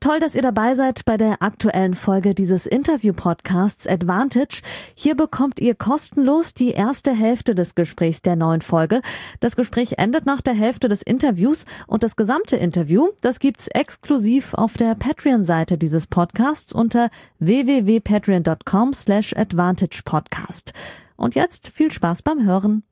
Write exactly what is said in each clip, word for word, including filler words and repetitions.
Toll, dass ihr dabei seid bei der aktuellen Folge dieses Interview-Podcasts Advantage. Hier bekommt ihr kostenlos die erste Hälfte des Gesprächs der neuen Folge. Das Gespräch endet nach der Hälfte des Interviews und das gesamte Interview, das gibt's exklusiv auf der Patreon-Seite dieses Podcasts unter w w w punkt patreon punkt com slash advantage podcast. Und jetzt viel Spaß beim Hören.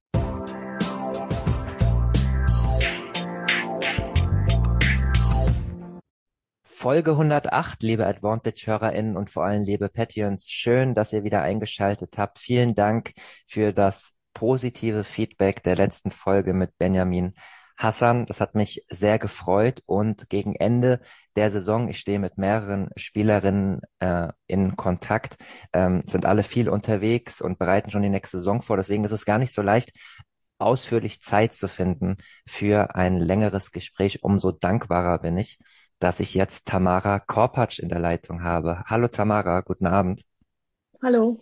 Folge hundertacht, liebe Advantage-HörerInnen und vor allem liebe Patreons, schön, dass ihr wieder eingeschaltet habt. Vielen Dank für das positive Feedback der letzten Folge mit Benjamin Hassan. Das hat mich sehr gefreut und gegen Ende der Saison, ich stehe mit mehreren Spielerinnen äh, in Kontakt, ähm, sind alle viel unterwegs und bereiten schon die nächste Saison vor. Deswegen ist es gar nicht so leicht, ausführlich Zeit zu finden für ein längeres Gespräch. Umso dankbarer bin ich, dass ich jetzt Tamara Korpatsch in der Leitung habe. Hallo Tamara, guten Abend. Hallo.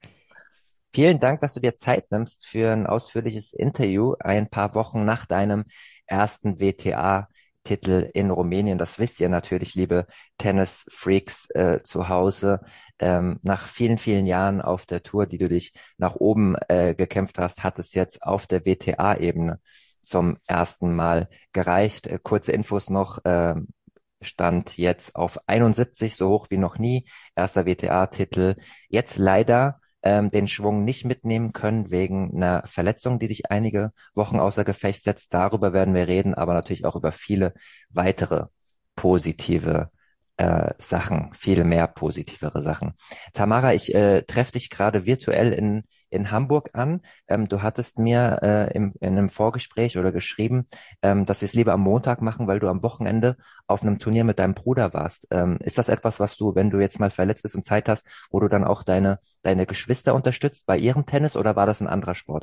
Vielen Dank, dass du dir Zeit nimmst für ein ausführliches Interview ein paar Wochen nach deinem ersten W T A-Titel in Rumänien. Das wisst ihr natürlich, liebe Tennis-Freaks äh, zu Hause. Ähm, nach vielen, vielen Jahren auf der Tour, die du dich nach oben äh, gekämpft hast, hat es jetzt auf der W T A-Ebene zum ersten Mal gereicht. Äh, kurze Infos noch. Äh, Stand jetzt auf einundsiebzig, so hoch wie noch nie. Erster W T A-Titel. Jetzt leider ähm, den Schwung nicht mitnehmen können wegen einer Verletzung, die dich einige Wochen außer Gefecht setzt. Darüber werden wir reden, aber natürlich auch über viele weitere positive äh, Sachen, viel mehr positivere Sachen. Tamara, ich äh, treffe dich gerade virtuell in in Hamburg an. Ähm, du hattest mir äh, im, in einem Vorgespräch oder geschrieben, ähm, dass wir es lieber am Montag machen, weil du am Wochenende auf einem Turnier mit deinem Bruder warst. Ähm, ist das etwas, was du, wenn du jetzt mal verletzt bist und Zeit hast, wo du dann auch deine deine Geschwister unterstützt bei ihrem Tennis oder war das ein anderer Sport?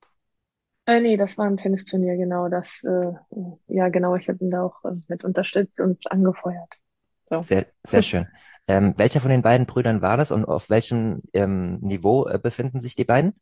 Äh, nee, das war ein Tennisturnier, genau. Das, äh, ja, genau, ich habe ihn da auch äh, mit unterstützt und angefeuert. So. Sehr, sehr schön. Ähm, welcher von den beiden Brüdern war das und auf welchem ähm, Niveau äh, befinden sich die beiden?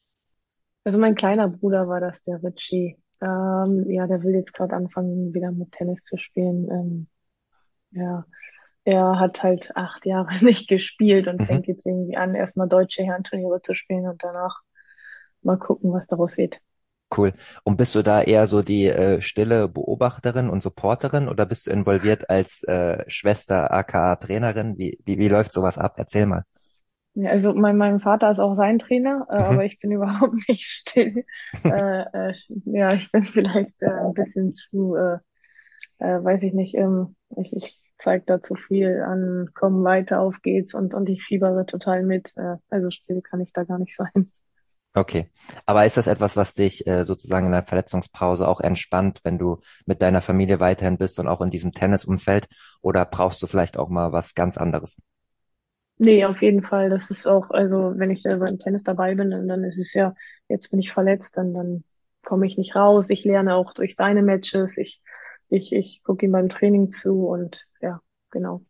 Also mein kleiner Bruder war das, der Richie. Ähm, ja, der will jetzt gerade anfangen, wieder mit Tennis zu spielen. Ähm, ja, er hat halt acht Jahre nicht gespielt und Mhm. fängt jetzt irgendwie an, erstmal deutsche Herrenturniere zu spielen und danach mal gucken, was daraus wird. Cool. Und bist du da eher so die äh, stille Beobachterin und Supporterin oder bist du involviert als äh, Schwester, aka Trainerin? Wie, wie, wie läuft sowas ab? Erzähl mal. Ja, also mein, mein Vater ist auch sein Trainer, äh, Mhm. aber ich bin überhaupt nicht still. Äh, äh, ja, ich bin vielleicht äh, ein bisschen zu, äh, äh, weiß ich nicht, ähm, ich, ich zeige da zu viel an, komm weiter, auf geht's und, und ich fiebere total mit. Äh, also still kann ich da gar nicht sein. Okay. Aber ist das etwas, was dich äh, sozusagen in der Verletzungspause auch entspannt, wenn du mit deiner Familie weiterhin bist und auch in diesem Tennisumfeld? Oder brauchst du vielleicht auch mal was ganz anderes? Nee, auf jeden Fall. Das ist auch, also wenn ich selber im Tennis dabei bin, dann, dann ist es ja, jetzt bin ich verletzt, dann, dann komme ich nicht raus. Ich lerne auch durch seine Matches. Ich, ich, ich gucke ihm beim Training zu und ja, genau.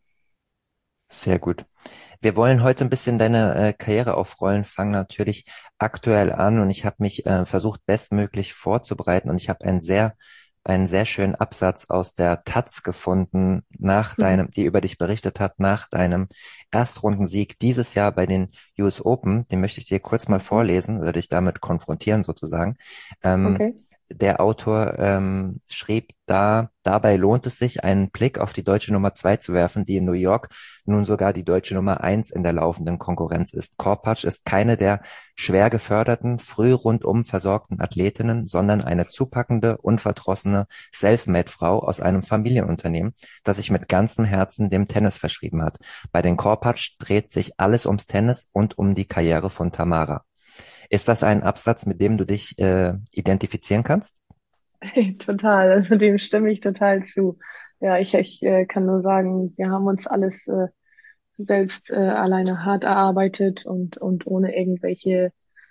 Sehr gut. Wir wollen heute ein bisschen deine äh, Karriere aufrollen, fangen natürlich aktuell an und ich habe mich äh, versucht, bestmöglich vorzubereiten und ich habe einen sehr, einen sehr schönen Absatz aus der Taz gefunden, nach Mhm. deinem, die über dich berichtet hat, nach deinem Erstrundensieg dieses Jahr bei den U S Open. Den möchte ich dir kurz mal Mhm. vorlesen oder dich damit konfrontieren sozusagen. Ähm, Okay. Der Autor ähm, schrieb da, dabei lohnt es sich, einen Blick auf die deutsche Nummer zwei zu werfen, die in New York nun sogar die deutsche Nummer eins in der laufenden Konkurrenz ist. Korpatsch ist keine der schwer geförderten, früh rundum versorgten Athletinnen, sondern eine zupackende, unverdrossene Selfmade-Frau aus einem Familienunternehmen, das sich mit ganzem Herzen dem Tennis verschrieben hat. Bei den Korpatsch dreht sich alles ums Tennis und um die Karriere von Tamara. Ist das ein Absatz, mit dem du dich äh, identifizieren kannst? Total. Also dem stimme ich total zu. Ja, ich, ich äh, kann nur sagen, wir haben uns alles äh, selbst äh, alleine hart erarbeitet und, und ohne irgendwelche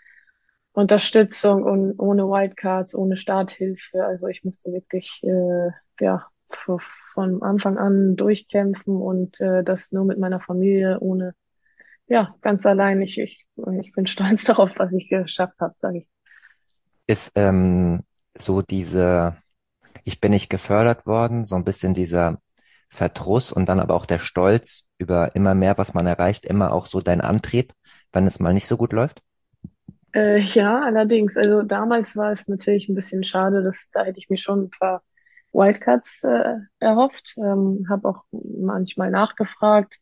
Unterstützung und ohne Wildcards, ohne Starthilfe. Also ich musste wirklich äh, ja v- von Anfang an durchkämpfen und äh, das nur mit meiner Familie, ohne ja ganz allein. Ich ich ich bin stolz darauf, was ich geschafft habe, sage ich. Ist ähm, so diese, ich bin nicht gefördert worden, so ein bisschen dieser Verdruss und dann aber auch der Stolz über immer mehr, was man erreicht, immer auch so dein Antrieb, wenn es mal nicht so gut läuft? Äh, ja, allerdings. Also damals war es natürlich ein bisschen schade, dass da hätte ich mir schon ein paar Wildcards äh, erhofft. Ähm, habe auch manchmal nachgefragt.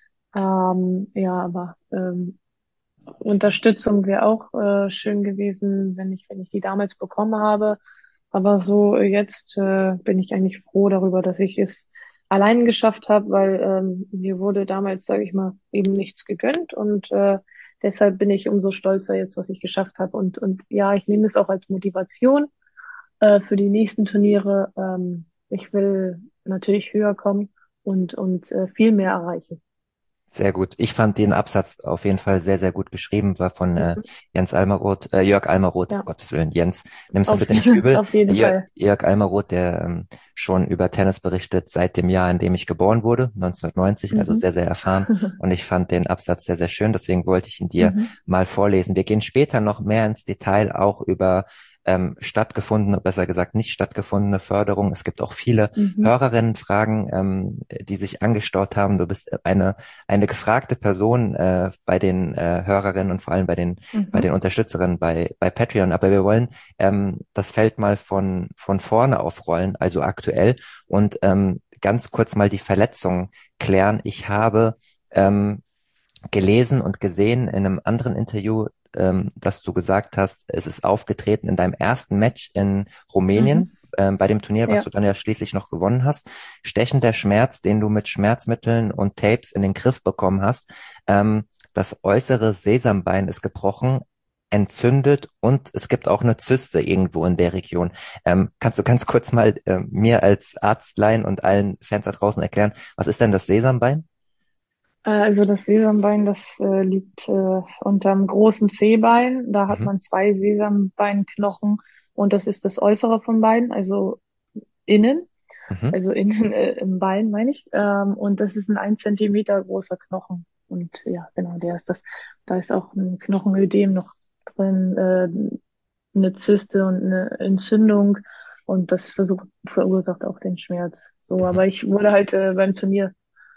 Ähm, ja, aber ähm, Unterstützung wäre auch äh, schön gewesen, wenn ich, wenn ich die damals bekommen habe. Aber so äh, jetzt äh, bin ich eigentlich froh darüber, dass ich es allein geschafft habe, weil ähm, mir wurde damals, sage ich mal, eben nichts gegönnt und äh, deshalb bin ich umso stolzer jetzt, was ich geschafft habe. Und, und ja, ich nehme es auch als Motivation äh, für die nächsten Turniere. Ähm, ich will natürlich höher kommen und, und äh, viel mehr erreichen. Sehr gut. Ich fand den Absatz auf jeden Fall sehr, sehr gut geschrieben, war von äh, Mhm. Jens Almaroth, äh, Jörg Almaroth, um Ja, Gottes Willen. Jens, nimm's mir auf, bitte nicht übel. auf jeden Jörg, Fall. Jörg Almaroth, der ähm, schon über Tennis berichtet seit dem Jahr, in dem ich geboren wurde, neunzehnhundertneunzig, also Mhm. sehr, sehr erfahren. Und ich fand den Absatz sehr, sehr schön, deswegen wollte ich ihn dir Mhm. mal vorlesen. Wir gehen später noch mehr ins Detail auch über ähm, stattgefundene, besser gesagt nicht stattgefundene Förderung. Es gibt auch viele Mhm. Hörerinnenfragen, ähm, die sich angestaut haben. Du bist eine eine gefragte Person äh, bei den äh, Hörerinnen und vor allem bei den bei den Mhm. Unterstützerinnen bei bei Patreon. Aber wir wollen ähm, das Feld mal von von vorne aufrollen, also aktuell und ähm, ganz kurz mal die Verletzungen klären. Ich habe ähm, gelesen und gesehen in einem anderen Interview, ähm, dass du gesagt hast, es ist aufgetreten in deinem ersten Match in Mhm. Rumänien, ähm, bei dem Turnier, was Ja. du dann ja schließlich noch gewonnen hast. Stechender Schmerz, den du mit Schmerzmitteln und Tapes in den Griff bekommen hast. Ähm, das äußere Sesambein ist gebrochen, entzündet und es gibt auch eine Zyste irgendwo in der Region. Ähm, kannst du ganz kurz mal äh, mir als Arztlein und allen Fans da draußen erklären, was ist denn das Sesambein? Äh, Also das Sesambein, das äh, liegt äh, unterm großen Zehbein. Da hat Mhm. man zwei Sesambeinknochen und das ist das äußere von beiden, also innen, Mhm. also innen äh, im Bein meine ich. Ähm, und das ist ein ein Zentimeter großer Knochen. Und ja, genau, der ist das. Da ist auch ein Knochenödem noch drin, äh, eine Zyste und eine Entzündung. Und das versucht, verursacht auch den Schmerz. So, Mhm. aber ich wurde halt äh, beim Turnier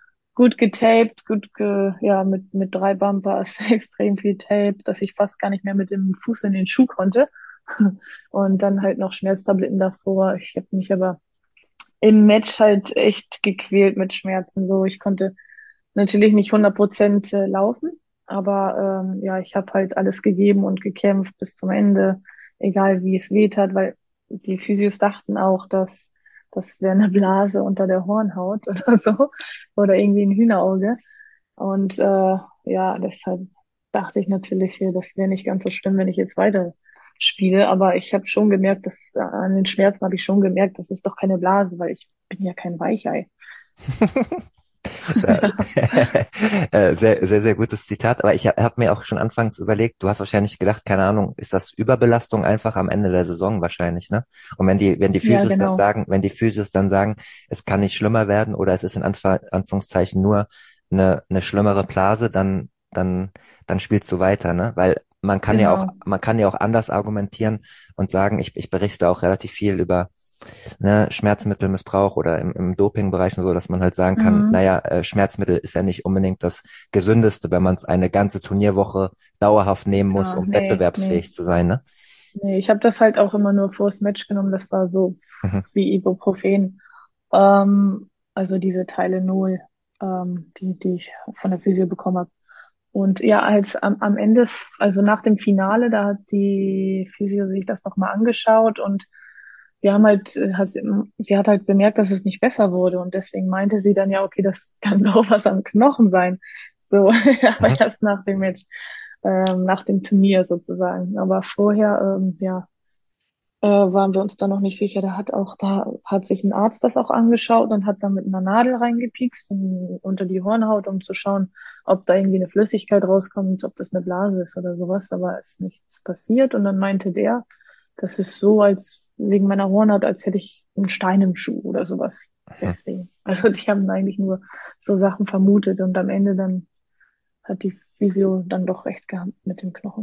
gut getaped, gut ge, ja, mit, mit drei Bumpers, extrem viel Tape, dass ich fast gar nicht mehr mit dem Fuß in den Schuh konnte. Und dann halt noch Schmerztabletten davor. Ich habe mich aber im Match halt echt gequält mit Schmerzen. So, ich konnte natürlich nicht hundert Prozent äh, laufen, aber ähm, ja, ich habe halt alles gegeben und gekämpft bis zum Ende, egal wie es weht hat, weil die Physios dachten auch, dass das wäre eine Blase unter der Hornhaut oder so oder irgendwie ein Hühnerauge. Und äh, ja, deshalb dachte ich natürlich, äh, das wäre nicht ganz so schlimm, wenn ich jetzt weiter spiele. Aber ich habe schon gemerkt, dass äh, an den Schmerzen habe ich schon gemerkt, das ist doch keine Blase, weil ich bin ja kein Weichei. Ja. Äh, sehr, sehr, sehr gutes Zitat. Aber ich habe hab mir auch schon anfangs überlegt, du hast wahrscheinlich gedacht, keine Ahnung, ist das Überbelastung einfach am Ende der Saison wahrscheinlich, ne? Und wenn die, wenn die Ja, Physios dann genau. sagen, wenn die Physios dann sagen, es kann nicht schlimmer werden oder es ist in Anf Anführungszeichen nur eine, eine schlimmere Blase, dann, dann, dann spielst du weiter, ne? Weil man kann ja auch, Genau. man kann ja auch anders argumentieren und sagen, ich, ich berichte auch relativ viel über ne, Schmerzmittelmissbrauch oder im, im Dopingbereich und so, dass man halt sagen kann, Mhm. naja, äh, Schmerzmittel ist ja nicht unbedingt das Gesündeste, wenn man es eine ganze Turnierwoche dauerhaft nehmen muss, Ja, um nee, nee. wettbewerbsfähig zu sein, ne? Nee, ich habe das halt auch immer nur vors Match genommen. Das war so Mhm. wie Ibuprofen. Ähm, also diese Teile null, ähm, die, die ich von der Physio bekommen habe. Und ja, als am, am Ende, also nach dem Finale, da hat die Physio sich das nochmal angeschaut und wir haben halt, äh, hat, sie sie hat halt bemerkt, dass es nicht besser wurde und deswegen meinte sie dann ja, okay, das kann doch was am Knochen sein. So, aber Mhm. erst nach dem Match, ähm, nach dem Turnier sozusagen. Aber vorher, ähm, ja, äh, waren wir uns da noch nicht sicher. Da hat auch, da hat sich ein Arzt das auch angeschaut und hat dann mit einer Nadel reingepiekst in, unter die Hornhaut, um zu schauen, ob da irgendwie eine Flüssigkeit rauskommt, ob das eine Blase ist oder sowas. Aber es ist nichts passiert. Und dann meinte der, das ist so, als wegen meiner Hornhaut, als hätte ich einen Stein im Schuh oder sowas. Mhm. Deswegen. Also die haben eigentlich nur so Sachen vermutet und am Ende dann hat die Physio dann doch recht gehabt mit dem Knochen.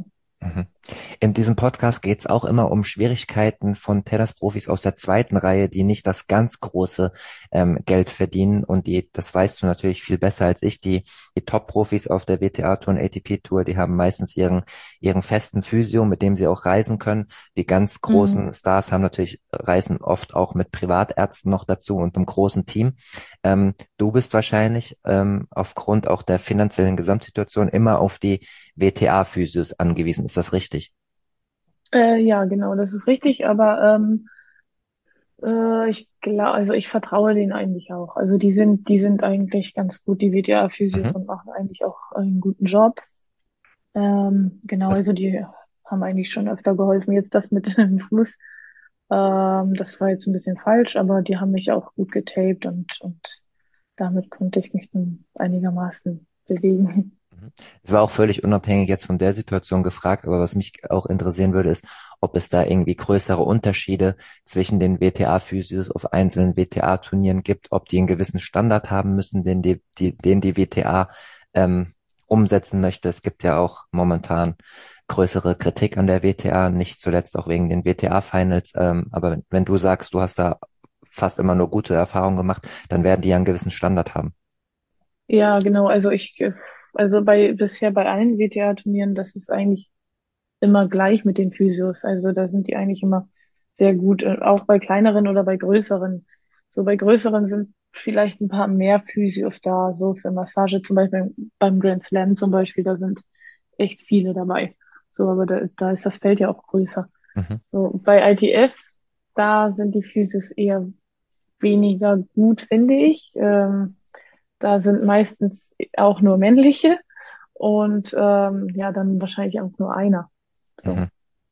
Mhm. In diesem Podcast geht es auch immer um Schwierigkeiten von Tennisprofis aus der zweiten Reihe, die nicht das ganz große ähm, Geld verdienen. Und die, das weißt du natürlich viel besser als ich, die, die Top-Profis auf der W T A-Tour und A T P-Tour, die haben meistens ihren, ihren festen Physio, mit dem sie auch reisen können. Die ganz Mhm. großen Stars haben natürlich, reisen oft auch mit Privatärzten noch dazu und einem großen Team. Ähm, du bist wahrscheinlich ähm, aufgrund auch der finanziellen Gesamtsituation immer auf die W T A-Physios angewiesen. Ist das richtig? Äh, ja, genau, das ist richtig, aber ähm, äh, ich glaube, also ich vertraue denen eigentlich auch. Also die sind, die sind eigentlich ganz gut, die W T A-Physios Mhm. und machen eigentlich auch einen guten Job. Ähm, genau, Das, also die haben eigentlich schon öfter geholfen. Jetzt das mit dem Fuß, ähm, das war jetzt ein bisschen falsch, aber die haben mich auch gut getaped und, und damit konnte ich mich dann einigermaßen bewegen. mhm. Es war auch völlig unabhängig jetzt von der Situation gefragt, aber was mich auch interessieren würde, ist, ob es da irgendwie größere Unterschiede zwischen den W T A-Physios auf einzelnen W T A-Turnieren gibt, ob die einen gewissen Standard haben müssen, den die, die, den die W T A ähm, umsetzen möchte. Es gibt ja auch momentan größere Kritik an der W T A, nicht zuletzt auch wegen den W T A-Finals. Ähm, aber wenn, wenn du sagst, du hast da fast immer nur gute Erfahrungen gemacht, dann werden die ja einen gewissen Standard haben. Ja, genau, also ich, äh, also bei bisher bei allen W T A-Turnieren, das ist eigentlich immer gleich mit den Physios. Also da sind die eigentlich immer sehr gut, äh, auch bei kleineren oder bei größeren. So bei größeren sind vielleicht ein paar mehr Physios da, so für Massage, zum Beispiel beim Grand Slam zum Beispiel, da sind echt viele dabei. So, aber da, da ist das Feld ja auch größer. Mhm. So, bei I T F, da sind die Physios eher weniger gut, finde ich. Ähm, da sind meistens auch nur männliche und ähm, ja, dann wahrscheinlich auch nur einer. So. Mhm.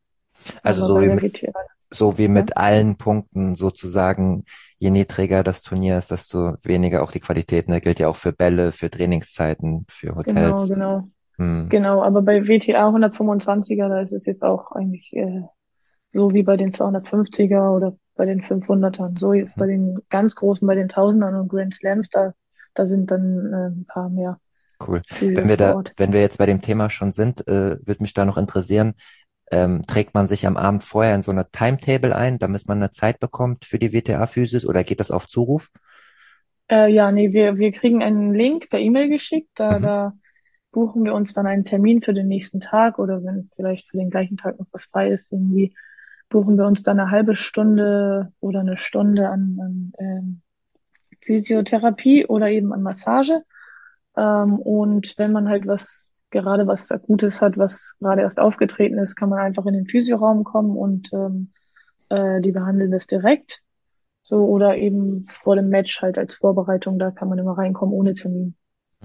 Also Aber so bei wie der mit, W T A, so wie ja, mit allen Punkten sozusagen, je niedriger das Turnier ist, desto weniger auch die Qualität. Ne? Gilt ja auch für Bälle, für Trainingszeiten, für genau, Hotels. genau, Hm. genau. Aber bei W T A hundertfünfundzwanziger, da ist es jetzt auch eigentlich äh, so wie bei den zweihundertfünfziger oder bei den fünfhundertern. So jetzt Mhm. bei den ganz großen, bei den Tausendern und Grand Slams, da, da sind dann äh, ein paar mehr Cool. Wenn Physios wir vor da, Ort. wenn wir jetzt bei dem Thema schon sind, äh, würde mich da noch interessieren, ähm, trägt man sich am Abend vorher in so eine Timetable ein, damit man eine Zeit bekommt für die W T A-Physis oder geht das auf Zuruf? Äh, ja, nee, wir, wir kriegen einen Link per E-Mail geschickt, da, Mhm. da buchen wir uns dann einen Termin für den nächsten Tag oder wenn vielleicht für den gleichen Tag noch was frei ist, irgendwie buchen wir uns dann eine halbe Stunde oder eine Stunde an, an ähm, Physiotherapie oder eben an Massage. Ähm, und wenn man halt was, gerade was Akutes hat, was gerade erst aufgetreten ist, kann man einfach in den Physioraum kommen und ähm, äh, die behandeln das direkt. So, oder eben vor dem Match halt als Vorbereitung, da kann man immer reinkommen ohne Termin.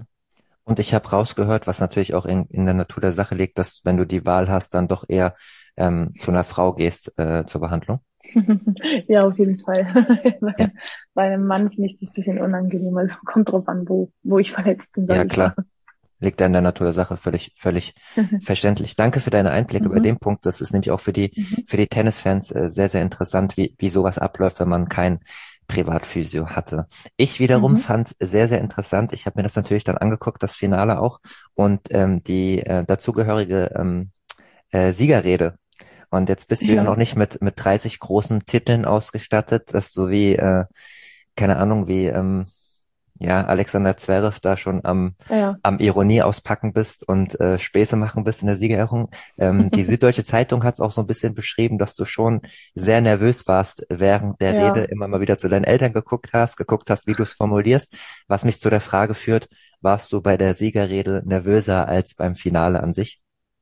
Und ich habe rausgehört, was natürlich auch in, in der Natur der Sache liegt, dass wenn du die Wahl hast, dann doch eher ähm, zu einer Frau gehst äh, zur Behandlung. Ja, auf jeden Fall. Ja, Bei, bei einem Mann finde ich das ein bisschen unangenehm. Also kommt drauf an, wo, wo ich verletzt bin, ja sage ich mal. klar. Liegt ja in der Natur der Sache, völlig, völlig verständlich. Danke für deine Einblicke bei Mhm. dem Punkt. Das ist nämlich auch für die, Mhm. für die Tennisfans äh, sehr, sehr interessant, wie, wie sowas abläuft, wenn man kein Privatphysio hatte. Ich wiederum Mhm. fand sehr, sehr interessant. Ich habe mir das natürlich dann angeguckt, das Finale auch und ähm, die äh, dazugehörige ähm, äh, Siegerrede. Und jetzt bist du ja Ja, noch nicht mit mit dreißig großen Titeln ausgestattet, dass du wie äh, keine Ahnung wie ähm, ja, Alexander Zverev da schon am, ja. am Ironie auspacken bist und äh, Späße machen bist in der Siegerehrung. Ähm, die Süddeutsche Zeitung hat es auch so ein bisschen beschrieben, dass du schon sehr nervös warst während der Rede, Ja. immer mal wieder zu deinen Eltern geguckt hast, geguckt hast, wie du es formulierst, was mich zu der Frage führt, warst du bei der Siegerrede nervöser als beim Finale an sich?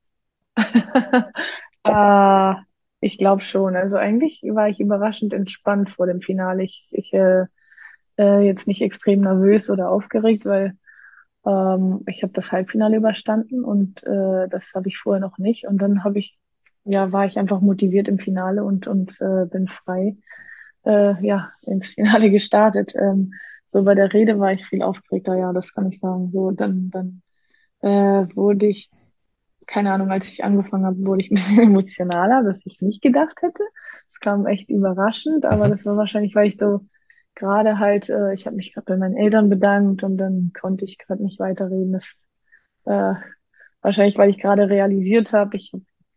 Äh, ich glaube schon. Also eigentlich war ich überraschend entspannt vor dem Finale. Ich, ich äh, äh, jetzt nicht extrem nervös oder aufgeregt, weil ähm, ich habe das Halbfinale überstanden und äh, das habe ich vorher noch nicht. Und dann habe ich, ja, war ich einfach motiviert im Finale und und äh, bin frei, äh, ja, ins Finale gestartet. Ähm, so bei der Rede war ich viel aufgeregter, ja, das kann ich sagen. So dann dann äh, wurde ich, keine Ahnung, als ich angefangen habe, wurde ich ein bisschen emotionaler, was ich nicht gedacht hätte. Es kam echt überraschend, aber Mhm. das war wahrscheinlich, weil ich so gerade halt, äh, ich habe mich gerade bei meinen Eltern bedankt und dann konnte ich gerade nicht weiterreden. Das, äh, wahrscheinlich, weil ich gerade realisiert habe, ich habe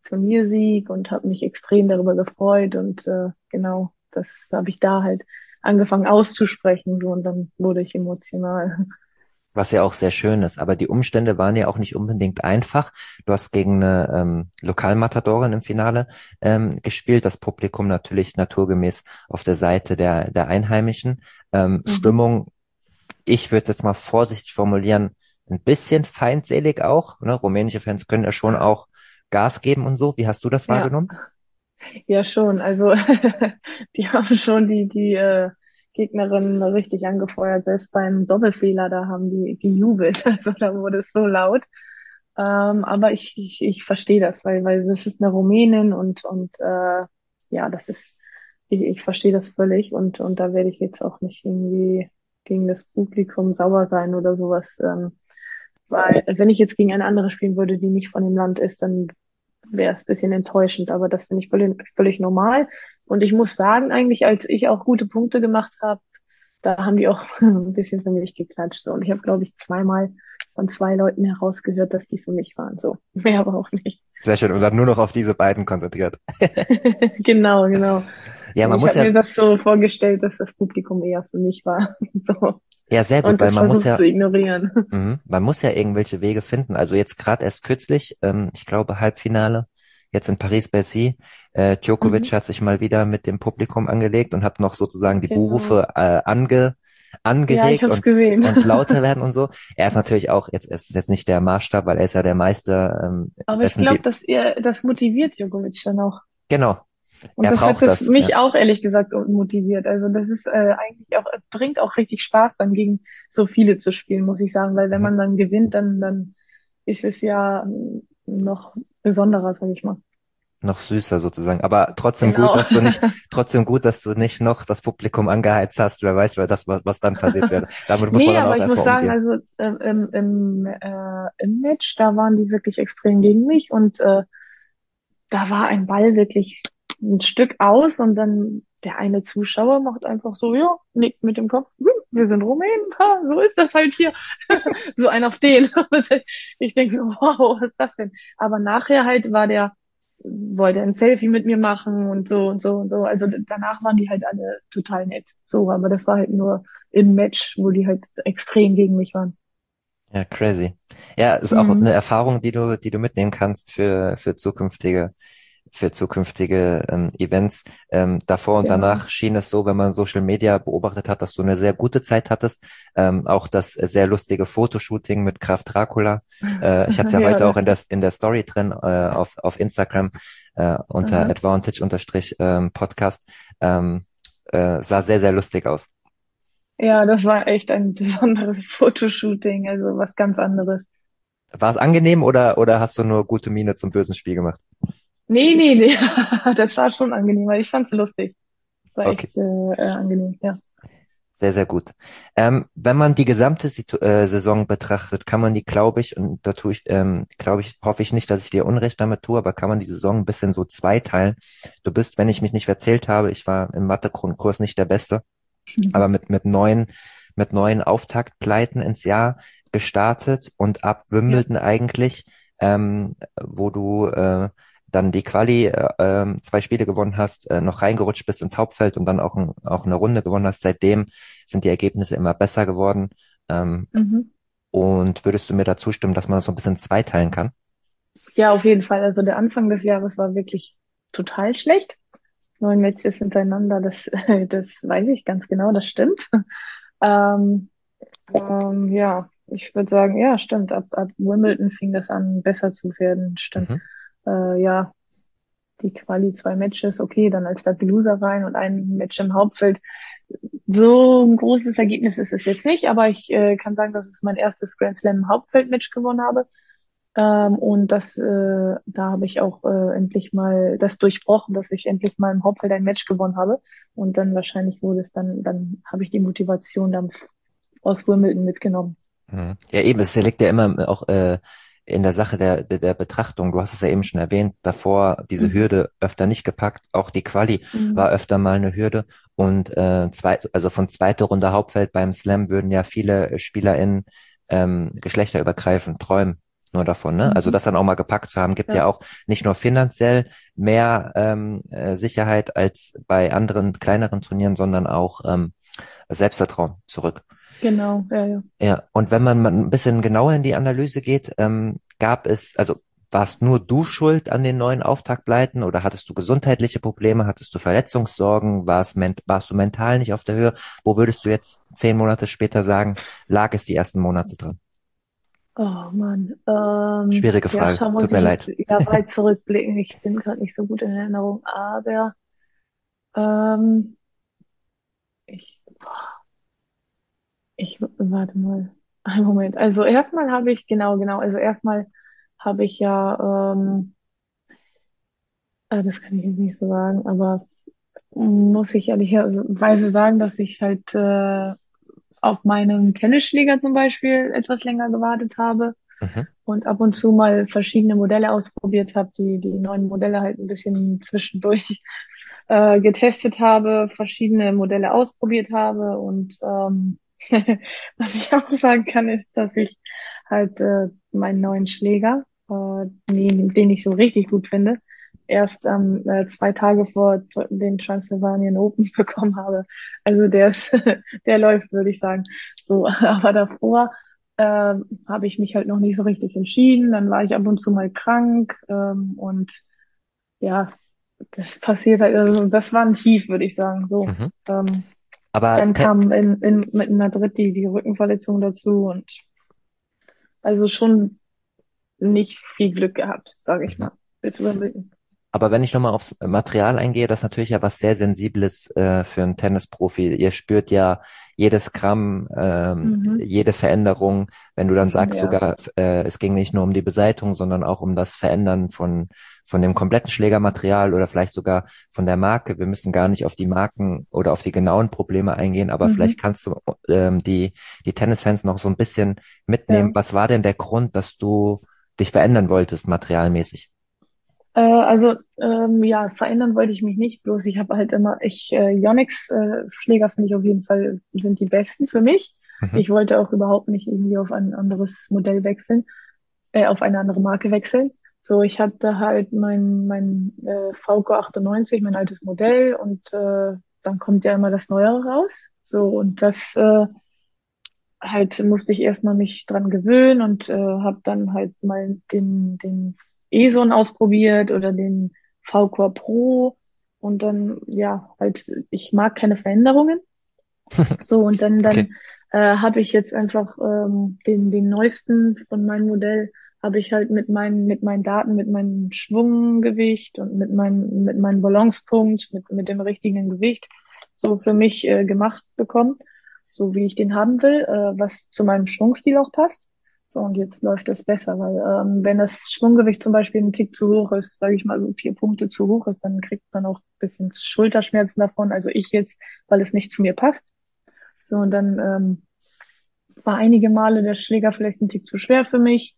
Turniersieg und habe mich extrem darüber gefreut und äh, genau, das habe ich da halt angefangen auszusprechen so und dann wurde ich emotional. Was ja auch sehr schön ist. Aber die Umstände waren ja auch nicht unbedingt einfach. Du hast gegen eine ähm, Lokalmatadorin im Finale ähm, gespielt. Das Publikum natürlich naturgemäß auf der Seite der, der Einheimischen. Ähm, Mhm. Stimmung, ich würde jetzt mal vorsichtig formulieren, ein bisschen feindselig auch. Ne? Rumänische Fans können ja schon auch Gas geben und so. Wie hast du das Ja, wahrgenommen? ja schon. Also die haben schon die die äh, Gegnerinnen richtig angefeuert. Selbst beim Doppelfehler, da haben die gejubelt. Also da wurde es so laut. Ähm, aber ich, ich, ich verstehe das, weil, weil das ist eine Rumänin und, und äh, ja, das ist, ich, ich verstehe das völlig und, und da werde ich jetzt auch nicht irgendwie gegen das Publikum sauer sein oder sowas. Ähm, weil wenn ich jetzt gegen eine andere spielen würde, die nicht von dem Land ist, dann wäre es ein bisschen enttäuschend, aber das finde ich völlig, völlig normal. Und ich muss sagen, eigentlich, als ich auch gute Punkte gemacht habe, da haben die auch ein bisschen für mich geklatscht. So. Und ich habe, glaube ich, zweimal von zwei Leuten herausgehört, dass die für mich waren. So, mehr aber auch nicht. Sehr schön. Und dann nur noch auf diese beiden konzentriert. Genau, genau. Ja, man Ich muss habe ja, mir das so vorgestellt, dass das Publikum eher für mich war. So. ja, sehr gut, Und weil das man muss versucht ja, zu ignorieren. mhm, man muss ja irgendwelche Wege finden. Also jetzt gerade erst kürzlich, ähm, ich glaube Halbfinale, jetzt in Paris-Bercy, äh, Djokovic Mhm. hat sich mal wieder mit dem Publikum angelegt und hat noch sozusagen die Genau. Buhrufe äh, ange, Ja, ich angeregt habe es und gesehen. und lauter werden und so. Er ist natürlich auch, jetzt er ist jetzt nicht der Maßstab, weil er ist ja der Meister, ähm, Aber ich dessen glaube, Li dass ihr, das motiviert Djokovic dann auch. genau, Und er das hat braucht das das, ja. mich auch ehrlich gesagt motiviert. Also das ist äh, eigentlich auch, es bringt auch richtig Spaß, dann gegen so viele zu spielen, muss ich sagen. Weil wenn Mhm. man dann gewinnt, dann, dann ist es ja ähm, noch besonderer, sag ich mal. Noch süßer sozusagen. Aber trotzdem gut, Genau. dass du nicht, trotzdem gut, dass du nicht noch das Publikum angeheizt hast. Wer weiß, wer das, was, was dann passiert wäre. Damit muss man Nee, dann aber auch ich muss erstmal sagen, umgehen. also ähm, im, im, äh, im Match, da waren die wirklich extrem gegen mich und äh, da war ein Ball wirklich ein Stück aus und dann der eine Zuschauer macht einfach so, ja, nickt mit dem Kopf, hm, wir sind Rumänen, ha, so ist das halt hier. So ein auf den. Ich denke so, wow, was ist das denn? Aber nachher halt war der, wollte ein Selfie mit mir machen und so und so und so. Also danach waren die halt alle total nett. So, aber das war halt nur im Match, wo die halt extrem gegen mich waren. Ja, crazy. Ja, ist auch eine Mhm. Erfahrung, die du, die du mitnehmen kannst für, für zukünftige, für zukünftige ähm, Events. Ähm, davor und Genau. danach schien es so, wenn man Social Media beobachtet hat, dass du eine sehr gute Zeit hattest. Ähm, auch das sehr lustige Fotoshooting mit Graf Dracula. Äh, ich hatte es ja Ja, heute auch das, in der, in der Story drin, äh, auf, auf Instagram, äh, unter aha. Advantage unterstrich ähm, Podcast. Ähm, äh, sah sehr, sehr lustig aus. Ja, das war echt ein besonderes Fotoshooting, also was ganz anderes. War es angenehm oder, oder hast du nur gute Miene zum bösen Spiel gemacht? Nee, nee, nee, das war schon angenehm, weil ich fand's lustig. War Okay. echt äh, äh, angenehm, ja. Sehr, sehr gut. Ähm, wenn man die gesamte Situ äh, Saison betrachtet, kann man die, glaube ich, und da tue ich, ähm, glaube ich, hoffe ich nicht, dass ich dir Unrecht damit tue, aber kann man die Saison ein bisschen so zweiteilen. Du bist, wenn ich mich nicht verzählt habe, ich war im Mathe-Grundkurs nicht der Beste, aber mit, mit neun, mit neun Auftaktpleiten ins Jahr gestartet und ab Ja. Wimbledon eigentlich, ähm, wo du äh, dann die Quali äh, ähm, zwei Spiele gewonnen hast, äh, noch reingerutscht bist ins Hauptfeld und dann auch, ein, auch eine Runde gewonnen hast. Seitdem sind die Ergebnisse immer besser geworden. Ähm, Mhm. und würdest du mir da zustimmen, dass man das so ein bisschen zweiteilen kann? Ja, auf jeden Fall. Also der Anfang des Jahres war wirklich total schlecht. Neun Matches hintereinander, das, das weiß ich ganz genau, das stimmt. Ähm, ähm, ja, ich würde sagen, ja, stimmt. Ab, ab Wimbledon fing das an, besser zu werden. Stimmt. Mhm. Äh, ja, die Quali, zwei Matches, okay, dann als Lucky Loser rein und ein Match im Hauptfeld. So ein großes Ergebnis ist es jetzt nicht, aber ich äh, kann sagen, dass ich mein erstes Grand Slam Hauptfeldmatch gewonnen habe. Ähm, und das, äh, da habe ich auch äh, endlich mal das durchbrochen, dass ich endlich mal im Hauptfeld ein Match gewonnen habe. Und dann wahrscheinlich wurde es dann, dann habe ich die Motivation dann aus Wimbledon mitgenommen. Mhm. Ja, eben, es liegt ja immer auch äh, in der Sache der, der, der Betrachtung. Du hast es ja eben schon erwähnt, davor diese Mhm. Hürde öfter nicht gepackt. Auch die Quali war Mhm. öfter mal eine Hürde. Und äh, zweit, also von zweiter Runde Hauptfeld beim Slam würden ja viele SpielerInnen ähm, geschlechterübergreifend träumen. nur davon, ne? Also Mhm. das dann auch mal gepackt zu haben, gibt ja Ja, auch nicht nur finanziell mehr ähm, äh, Sicherheit als bei anderen kleineren Turnieren, sondern auch ähm, Selbstvertrauen zurück. genau, ja, ja. Ja, und wenn man mal ein bisschen genauer in die Analyse geht, ähm, gab es, also warst nur du schuld an den neuen Auftaktpleiten oder hattest du gesundheitliche Probleme, hattest du Verletzungssorgen, warst, ment warst du mental nicht auf der Höhe? Wo würdest du jetzt zehn Monate später sagen, lag es die ersten Monate dran? Oh Mann. Ähm, Schwierige ja, Frage, da muss tut mir ich leid. ja weit zurückblicken. Ich bin gerade nicht so gut in Erinnerung, aber ähm, ich, ich, warte mal. Einen Moment. Also erstmal habe ich, genau, genau, also erstmal habe ich ja, ähm, äh, das kann ich jetzt nicht so sagen, aber muss ich ehrlicherweise sagen, dass ich halt äh, auf meinem Tennisschläger zum Beispiel etwas länger gewartet habe Mhm. und ab und zu mal verschiedene Modelle ausprobiert habe, die, die neuen Modelle halt ein bisschen zwischendurch äh, getestet habe, verschiedene Modelle ausprobiert habe und ähm, was ich auch sagen kann, ist, dass ich halt äh, meinen neuen Schläger, äh, den, den ich so richtig gut finde, erst ähm, äh, zwei Tage vor t- den Transylvanian Open bekommen habe. Also der ist, der läuft, würde ich sagen. So, aber davor ähm, habe ich mich halt noch nicht so richtig entschieden. Dann war ich ab und zu mal krank ähm, und ja, das passiert halt, also das war ein Tief, würde ich sagen. So. Mhm. Ähm, Aber dann te kam in, in, mit Madrid die, die Rückenverletzung dazu und also schon nicht viel Glück gehabt, sage ich mhm. mal. Jetzt überblicken. Aber wenn ich nochmal aufs Material eingehe, das ist natürlich ja was sehr Sensibles äh, für einen Tennisprofi. Ihr spürt ja jedes Gramm, ähm, Mhm. jede Veränderung. Wenn du dann sagst Ja. sogar, äh, es ging nicht nur um die Beseitigung, sondern auch um das Verändern von von dem kompletten Schlägermaterial oder vielleicht sogar von der Marke. Wir müssen gar nicht auf die Marken oder auf die genauen Probleme eingehen, aber Mhm. vielleicht kannst du ähm, die die Tennisfans noch so ein bisschen mitnehmen. Ja. Was war denn der Grund, dass du dich verändern wolltest, materialmäßig? Äh, also ähm, ja, verändern wollte ich mich nicht, bloß ich habe halt immer, ich äh, Yonex äh, Schläger finde ich auf jeden Fall sind die besten für mich. Mhm. Ich wollte auch überhaupt nicht irgendwie auf ein anderes Modell wechseln, äh, auf eine andere Marke wechseln. So, ich hatte halt mein mein äh, V K achtundneunzig, mein altes Modell und äh, dann kommt ja immer das Neuere raus. So und das äh, halt musste ich erstmal mich dran gewöhnen und äh, habe dann halt mal den, den E-Son ausprobiert oder den V-Core Pro und dann, ja, halt, ich mag keine Veränderungen. So, und dann, Okay. dann äh, habe ich jetzt einfach ähm, den, den neuesten von meinem Modell, habe ich halt mit meinen, mit meinen Daten, mit meinem Schwunggewicht und mit meinem, mit meinem Balancepunkt, mit, mit dem richtigen Gewicht so für mich äh, gemacht bekommen, so wie ich den haben will, äh, was zu meinem Schwungstil auch passt. So, und jetzt läuft das besser, weil ähm, wenn das Schwunggewicht zum Beispiel ein Tick zu hoch ist, sage ich mal so vier Punkte zu hoch ist, dann kriegt man auch ein bisschen Schulterschmerzen davon. Also ich jetzt, weil es nicht zu mir passt. So, und dann ähm, war einige Male der Schläger vielleicht ein Tick zu schwer für mich.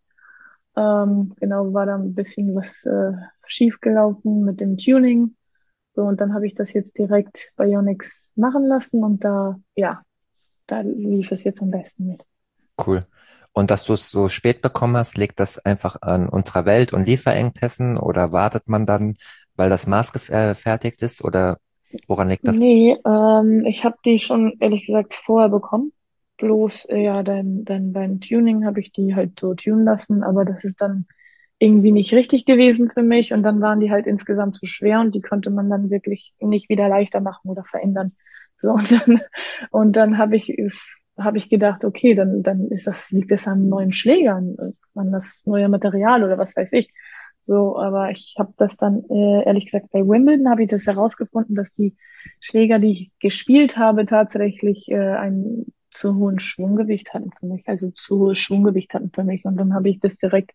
Ähm, genau, war da ein bisschen was äh, schief gelaufen mit dem Tuning. So, und dann habe ich das jetzt direkt bei Yonex machen lassen und da, ja, da lief es jetzt am besten mit. Cool. Und dass du es so spät bekommen hast, liegt das einfach an unserer Welt und Lieferengpässen oder wartet man dann, weil das Maß gefertigt ist oder woran liegt das? Nee, ähm, ich habe die schon ehrlich gesagt vorher bekommen. Bloß, äh, ja, dann, dann beim Tuning habe ich die halt so tunen lassen, aber das ist dann irgendwie nicht richtig gewesen für mich und dann waren die halt insgesamt zu schwer und die konnte man dann wirklich nicht wieder leichter machen oder verändern. So, und dann, und dann habe ich es, habe ich gedacht, okay, dann, dann ist das, liegt das an neuen Schlägern, äh, an das neue Material oder was weiß ich. So, aber ich habe das dann, äh, ehrlich gesagt, bei Wimbledon habe ich das herausgefunden, dass die Schläger, die ich gespielt habe, tatsächlich äh, ein zu hohen Schwunggewicht hatten für mich, also zu hohes Schwunggewicht hatten für mich. Und dann habe ich das direkt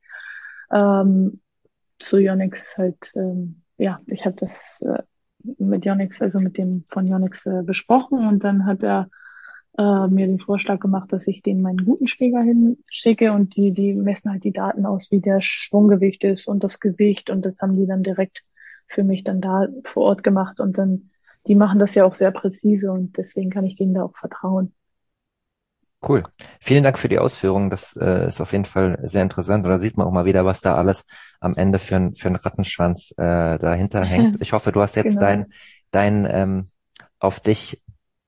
ähm, zu Yonex halt, ähm, ja, ich habe das äh, mit Yonex, also mit dem von Yonex äh, besprochen und dann hat er äh, mir den Vorschlag gemacht, dass ich den meinen guten Schläger hinschicke und die, die messen halt die Daten aus, wie der Schwunggewicht ist und das Gewicht und das haben die dann direkt für mich dann da vor Ort gemacht und dann, die machen das ja auch sehr präzise und deswegen kann ich denen da auch vertrauen. Cool. Vielen Dank für die Ausführungen. Das äh, ist auf jeden Fall sehr interessant. Und da sieht man auch mal wieder, was da alles am Ende für ein, für ein Rattenschwanz äh, dahinter hängt. Ich hoffe, du hast jetzt dein, Genau. dein ähm, auf dich,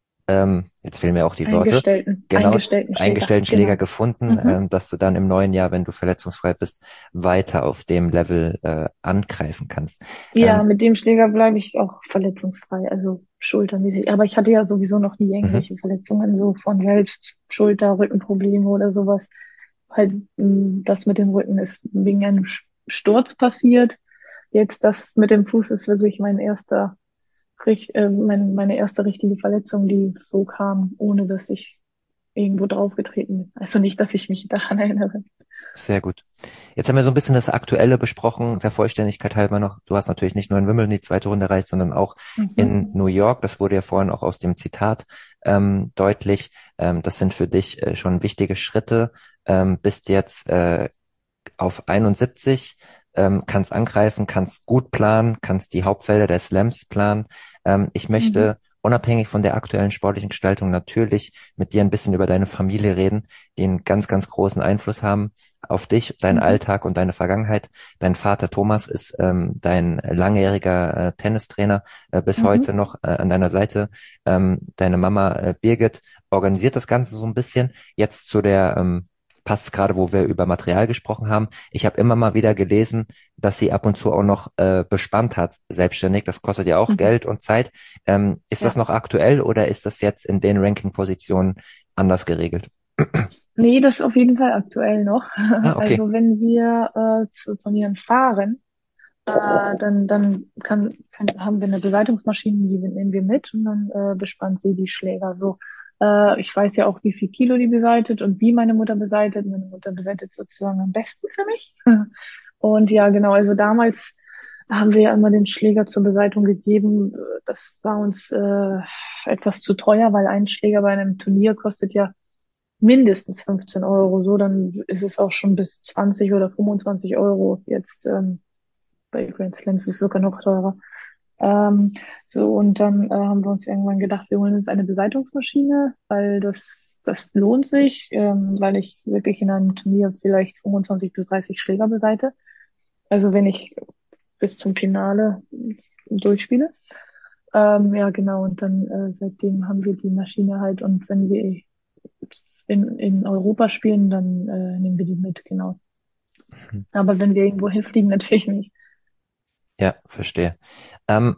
ähm, jetzt fehlen mir auch die Worte, Eingestellten, genau, eingestellten Schläger. eingestellten Schläger Genau. gefunden, Mhm. ähm, dass du dann im neuen Jahr, wenn du verletzungsfrei bist, weiter auf dem Level äh, angreifen kannst. Ja, Ähm, mit dem Schläger bleibe ich auch verletzungsfrei, also schultermäßig. Aber ich hatte ja sowieso noch nie mhm. irgendwelche Verletzungen, so von selbst, Schulter, Rückenprobleme oder sowas. Halt, mh, das mit dem Rücken ist wegen einem Sch- Sturz passiert. Jetzt das mit dem Fuß ist wirklich mein erster, richt- äh, mein, meine erste richtige Verletzung, die so kam, ohne dass ich irgendwo draufgetreten bin. Also nicht, dass ich mich daran erinnere. Sehr gut. Jetzt haben wir so ein bisschen das Aktuelle besprochen, der Vollständigkeit halber noch. Du hast natürlich nicht nur in Wimbledon die zweite Runde erreicht, sondern auch in Mhm. New York. Das wurde ja vorhin auch aus dem Zitat ähm, deutlich. Ähm, das sind für dich äh, schon wichtige Schritte. Ähm, bist jetzt äh, auf einundsiebzig, ähm, kannst angreifen, kannst gut planen, kannst die Hauptfelder der Slams planen. Ähm, ich Mhm. möchte unabhängig von der aktuellen sportlichen Gestaltung natürlich mit dir ein bisschen über deine Familie reden, die einen ganz, ganz großen Einfluss haben auf dich, deinen Mhm. Alltag und deine Vergangenheit. Dein Vater Thomas ist ähm, dein langjähriger äh, Tennistrainer, äh, bis Mhm. heute noch äh, an deiner Seite. Ähm, deine Mama äh, Birgit organisiert das Ganze so ein bisschen. Jetzt zu der ähm, passt gerade, wo wir über Material gesprochen haben. Ich habe immer mal wieder gelesen, dass sie ab und zu auch noch äh, bespannt hat, selbstständig. Das kostet ja auch Mhm. Geld und Zeit. Ähm, ist das Ja. noch aktuell oder ist das jetzt in den Ranking-Positionen anders geregelt? Nee, das ist auf jeden Fall aktuell noch. Ah, okay. Also wenn wir äh, zu Turnieren fahren, äh, dann, dann kann, kann, haben wir eine Beseitungsmaschine, die nehmen wir mit und dann äh, bespannt sie die Schläger. So, äh, ich weiß ja auch, wie viel Kilo die beseitet und wie meine Mutter beseitet. Meine Mutter beseitet sozusagen am besten für mich. Und ja, genau, also damals haben wir ja immer den Schläger zur Beseitung gegeben. Das war uns äh, etwas zu teuer, weil ein Schläger bei einem Turnier kostet ja mindestens fünfzehn Euro. So, dann ist es auch schon bis zwanzig oder fünfundzwanzig Euro. Jetzt ähm, bei Grand Slams ist es sogar noch teurer. Ähm, so, und dann äh, haben wir uns irgendwann gedacht, wir holen uns eine Beseitungsmaschine, weil das, das lohnt sich, ähm, weil ich wirklich in einem Turnier vielleicht fünfundzwanzig bis dreißig Schläger beseite. Also wenn ich bis zum Finale durchspiele. Ähm, ja, genau. Und dann äh, seitdem haben wir die Maschine halt. Und wenn wir in, in Europa spielen, dann äh, nehmen wir die mit, genau. Mhm. Aber wenn wir irgendwo hinfliegen, natürlich nicht. Ja, verstehe. Ähm,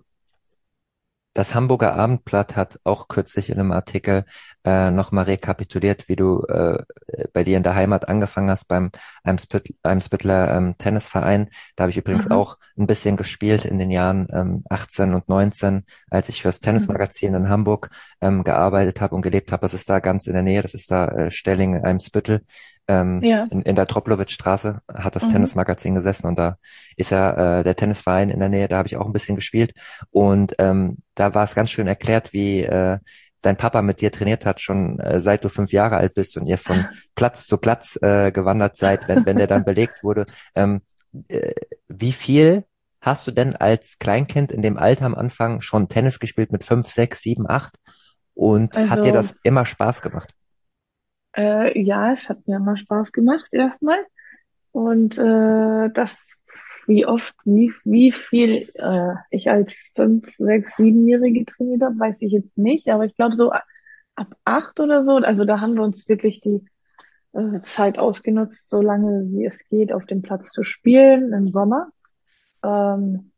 Das Hamburger Abendblatt hat auch kürzlich in einem Artikel äh, nochmal rekapituliert, wie du äh, bei dir in der Heimat angefangen hast beim Eimsbütt- Eimsbüttler ähm, Tennisverein. Da habe ich übrigens Mhm. auch ein bisschen gespielt in den Jahren ähm, achtzehn und neunzehn, als ich fürs Mhm. Tennismagazin in Hamburg ähm, gearbeitet habe und gelebt habe. Das ist da ganz in der Nähe, das ist da äh, Stelling, Eimsbüttel. Ähm, Ja. in, in der Troplowitz-Straße hat das Mhm. Tennismagazin gesessen und da ist ja äh, der Tennisverein in der Nähe, da habe ich auch ein bisschen gespielt. Und ähm, da war es ganz schön erklärt, wie äh, dein Papa mit dir trainiert hat, schon äh, seit du fünf Jahre alt bist und ihr von Platz zu Platz äh, gewandert seid, wenn, wenn der dann belegt wurde. Ähm, äh, wie viel hast du denn als Kleinkind in dem Alter am Anfang schon Tennis gespielt mit fünf, sechs, sieben, acht? Und hat dir Also, das immer Spaß gemacht? äh, ja, es hat mir immer Spaß gemacht, erstmal. Und äh, das, wie oft, wie, wie viel äh, ich als fünf, sechs, siebenjährige trainiert habe, weiß ich jetzt nicht. Aber ich glaube, so a- ab acht oder so, also da haben wir uns wirklich die äh, Zeit ausgenutzt, so lange wie es geht, auf dem Platz zu spielen im Sommer. Ähm,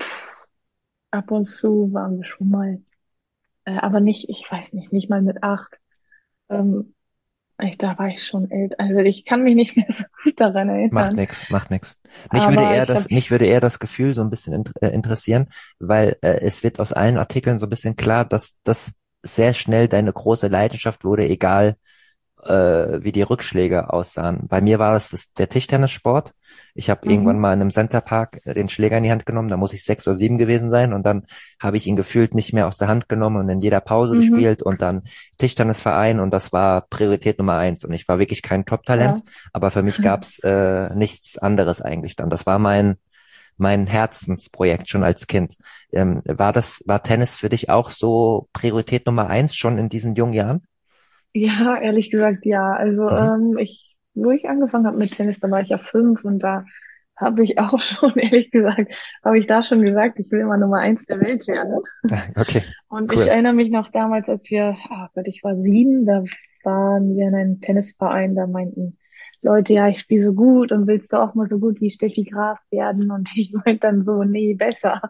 ab und zu waren wir schon mal, äh, aber nicht, ich weiß nicht, nicht mal mit acht. Ähm, ich, da war ich schon älter. Also ich kann mich nicht mehr so gut daran Macht erinnern. nix, macht nix. Mich würde Aber eher ich habe, das, mich würde eher das Gefühl so ein bisschen int äh, interessieren, weil äh, es wird aus allen Artikeln so ein bisschen klar, dass das sehr schnell deine große Leidenschaft wurde, egal äh, wie die Rückschläge aussahen. Bei mir war es das, der Tischtennissport. Ich habe irgendwann mhm, mal in einem Centerpark äh, den Schläger in die Hand genommen, da muss ich sechs oder sieben gewesen sein und dann habe ich ihn gefühlt nicht mehr aus der Hand genommen und in jeder Pause mhm, gespielt und dann Tischtennisverein und das war Priorität Nummer eins und ich war wirklich kein Top-Talent, ja. aber für mich gab's äh, nichts anderes eigentlich dann. Das war mein mein Herzensprojekt schon als Kind. Ähm, war das, war Tennis für dich auch so Priorität Nummer eins schon in diesen jungen Jahren? Ja, ehrlich gesagt, ja. Also Mhm. ähm, ich, wo ich angefangen habe mit Tennis, da war ich ja fünf und da habe ich auch schon, ehrlich gesagt, habe ich da schon gesagt, ich will mal Nummer eins der Welt werden. Okay, Und ich cool. erinnere mich noch damals, als wir, ah Gott, ich war sieben, da waren wir in einem Tennisverein, da meinten Leute, ja, ich spiele so gut und willst du auch mal so gut wie Steffi Graf werden? Und ich meinte dann so, nee, besser.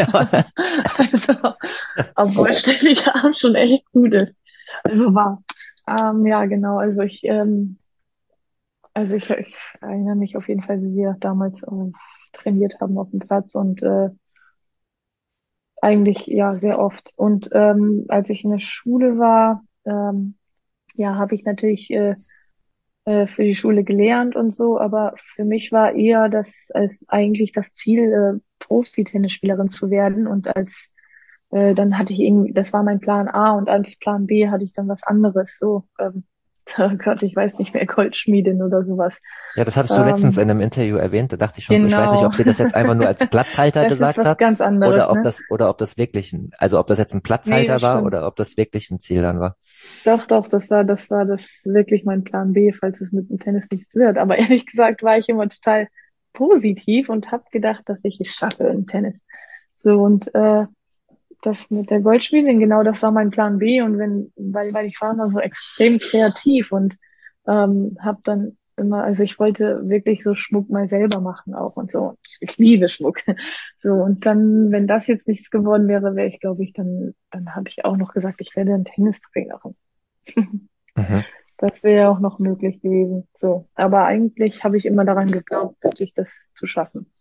Also, obwohl Steffi Graf schon echt gut ist. Also war. Ähm, ja, genau, also ich, ähm, also ich, ich erinnere mich auf jeden Fall, wie wir damals äh, trainiert haben auf dem Platz und äh, eigentlich ja sehr oft. Und ähm, als ich in der Schule war, ähm, ja, habe ich natürlich äh, äh, für die Schule gelernt und so, aber für mich war eher das als eigentlich das Ziel, äh, Profi-Tennisspielerin zu werden. Und als äh, dann hatte ich irgendwie, das war mein Plan A und als Plan B hatte ich dann was anderes, so, ähm, oh Gott, ich weiß nicht mehr, Goldschmiedin oder sowas. Ja, das hattest du letztens in Ähm, einem Interview erwähnt. Da dachte ich schon so, ich weiß nicht, genau. ob sie das jetzt einfach nur als Platzhalter Das ist gesagt was hat ganz anderes, oder ob ne? das, oder ob das wirklich ein, also ob das jetzt ein Nee, Platzhalter das war stimmt. oder ob das wirklich ein Ziel dann war. Doch, doch, das war, das war das wirklich mein Plan B, falls es mit dem Tennis nichts wird. Aber ehrlich gesagt war ich immer total positiv und habe gedacht, dass ich es schaffe im Tennis. So und äh, das mit der Goldschmiedin, genau, das war mein Plan B. Und wenn, weil, weil ich war immer so extrem kreativ und ähm, habe dann immer, also ich wollte wirklich so Schmuck mal selber machen auch und so. Und ich liebe Schmuck. So und dann, wenn das jetzt nichts geworden wäre, wäre ich, glaube ich, dann, dann habe ich auch noch gesagt, ich werde ein Tennistrainerin. Mhm. Das wäre ja auch noch möglich gewesen. So. Aber eigentlich habe ich immer daran geglaubt, wirklich das zu schaffen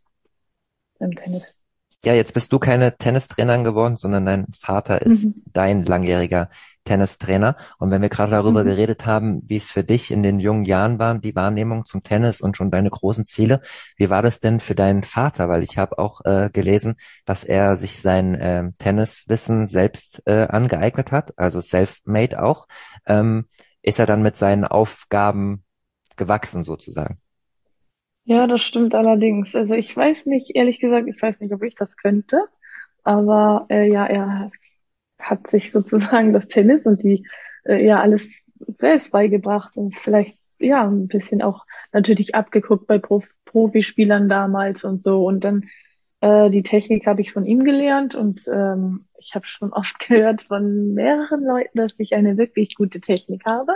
im Tennis. Ja, jetzt bist du keine Tennistrainerin geworden, sondern dein Vater ist Mhm. dein langjähriger Tennistrainer. Und wenn wir gerade darüber Mhm. geredet haben, wie es für dich in den jungen Jahren war, die Wahrnehmung zum Tennis und schon deine großen Ziele, wie war das denn für deinen Vater? Weil ich habe auch äh, gelesen, dass er sich sein ähm, Tenniswissen selbst äh, angeeignet hat, also self-made auch. Ähm, ist er dann mit seinen Aufgaben gewachsen sozusagen? Ja, das stimmt allerdings. Also ich weiß nicht, ehrlich gesagt, ich weiß nicht, ob ich das könnte. Aber äh, ja, er hat sich sozusagen das Tennis und die äh, ja alles selbst beigebracht und vielleicht ja ein bisschen auch natürlich abgeguckt bei Prof Profispielern damals und so. Und dann äh, die Technik habe ich von ihm gelernt und ähm, ich habe schon oft gehört von mehreren Leuten, dass ich eine wirklich gute Technik habe.